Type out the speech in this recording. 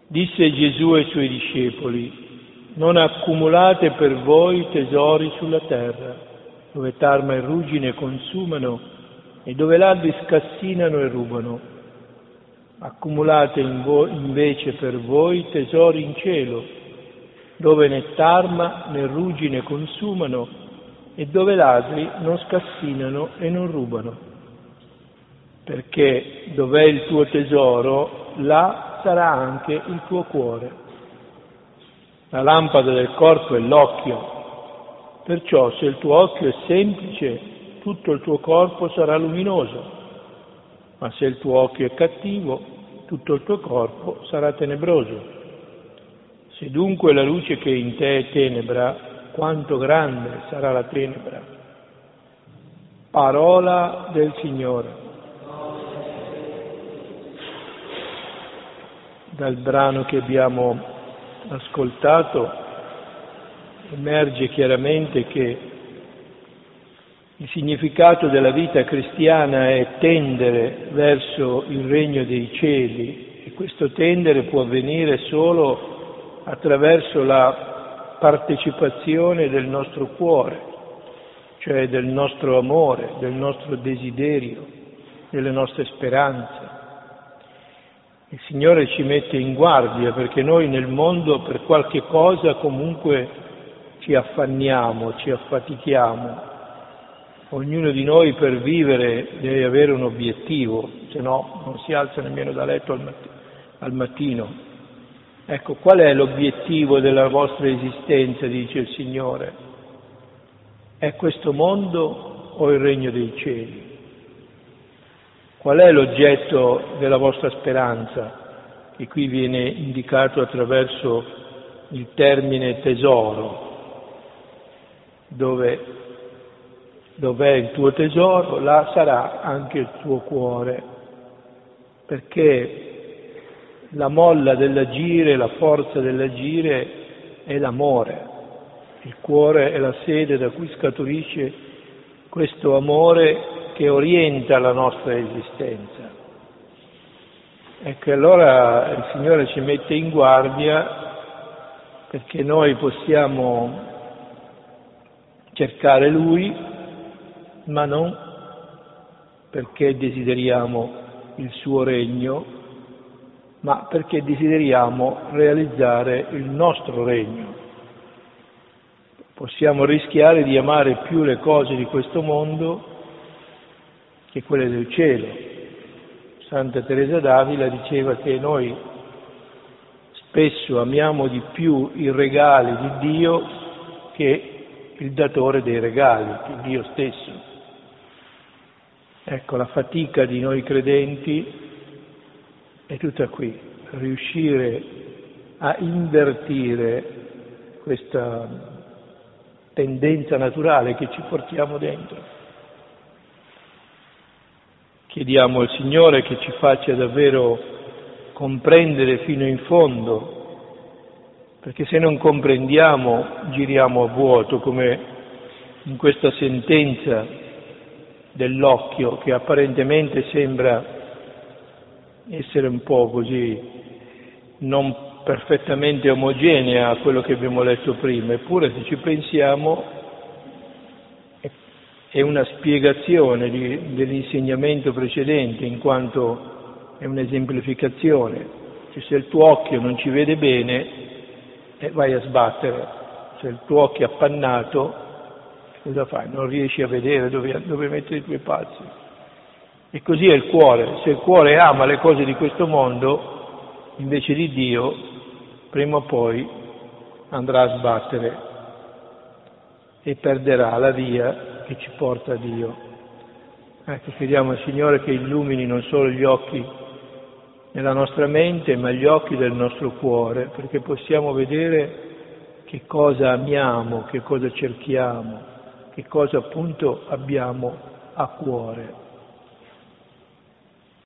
Disse Gesù ai suoi discepoli: non accumulate per voi tesori sulla terra, dove tarma e ruggine consumano e dove ladri scassinano e rubano. Accumulate invece per voi tesori in cielo, dove né tarma né ruggine consumano e dove ladri non scassinano e non rubano. Perché dov'è il tuo tesoro, là sarà anche il tuo cuore. La lampada del corpo è l'occhio. Perciò se il tuo occhio è semplice, tutto il tuo corpo sarà luminoso. Ma se il tuo occhio è cattivo, tutto il tuo corpo sarà tenebroso. Se dunque la luce che in te è tenebra, quanto grande sarà la tenebra. Parola del Signore. Dal brano che abbiamo ascoltato emerge chiaramente che il significato della vita cristiana è tendere verso il regno dei cieli, e questo tendere può avvenire solo attraverso la partecipazione del nostro cuore, cioè del nostro amore, del nostro desiderio, delle nostre speranze. Il Signore ci mette in guardia perché noi nel mondo per qualche cosa comunque ci affanniamo, ci affatichiamo. Ognuno di noi per vivere deve avere un obiettivo, se no non si alza nemmeno da letto al mattino. Ecco, qual è l'obiettivo della vostra esistenza, dice il Signore? È questo mondo o il regno dei cieli? Qual è l'oggetto della vostra speranza, che qui viene indicato attraverso il termine tesoro? Dov'è il tuo tesoro, là sarà anche il tuo cuore, perché la molla dell'agire, la forza dell'agire è l'amore. Il cuore è la sede da cui scaturisce questo amore che orienta la nostra esistenza. Ecco, allora il Signore ci mette in guardia perché noi possiamo cercare Lui, ma non perché desideriamo il suo regno, ma perché desideriamo realizzare il nostro regno. Possiamo rischiare di amare più le cose di questo mondo che quelle del cielo. Santa Teresa d'Avila diceva che noi spesso amiamo di più i regali di Dio che il datore dei regali, che Dio stesso. Ecco, la fatica di noi credenti è tutta qui, riuscire a invertire questa tendenza naturale che ci portiamo dentro. Chiediamo al Signore che ci faccia davvero comprendere fino in fondo, perché se non comprendiamo giriamo a vuoto, come in questa sentenza dell'occhio che apparentemente sembra essere un po' così non perfettamente omogenea a quello che abbiamo letto prima, eppure se ci pensiamo è una spiegazione dell'insegnamento precedente, in quanto è un'esemplificazione. Cioè, se il tuo occhio non ci vede bene, vai a sbattere. Se il tuo occhio è appannato, cosa fai? Non riesci a vedere dove mettere i tuoi passi. E così è il cuore. Se il cuore ama le cose di questo mondo, invece di Dio, prima o poi andrà a sbattere e perderà la via che ci porta a Dio. Ecco, chiediamo al Signore che illumini non solo gli occhi nella nostra mente, ma gli occhi del nostro cuore, perché possiamo vedere che cosa amiamo, che cosa cerchiamo, che cosa appunto abbiamo a cuore.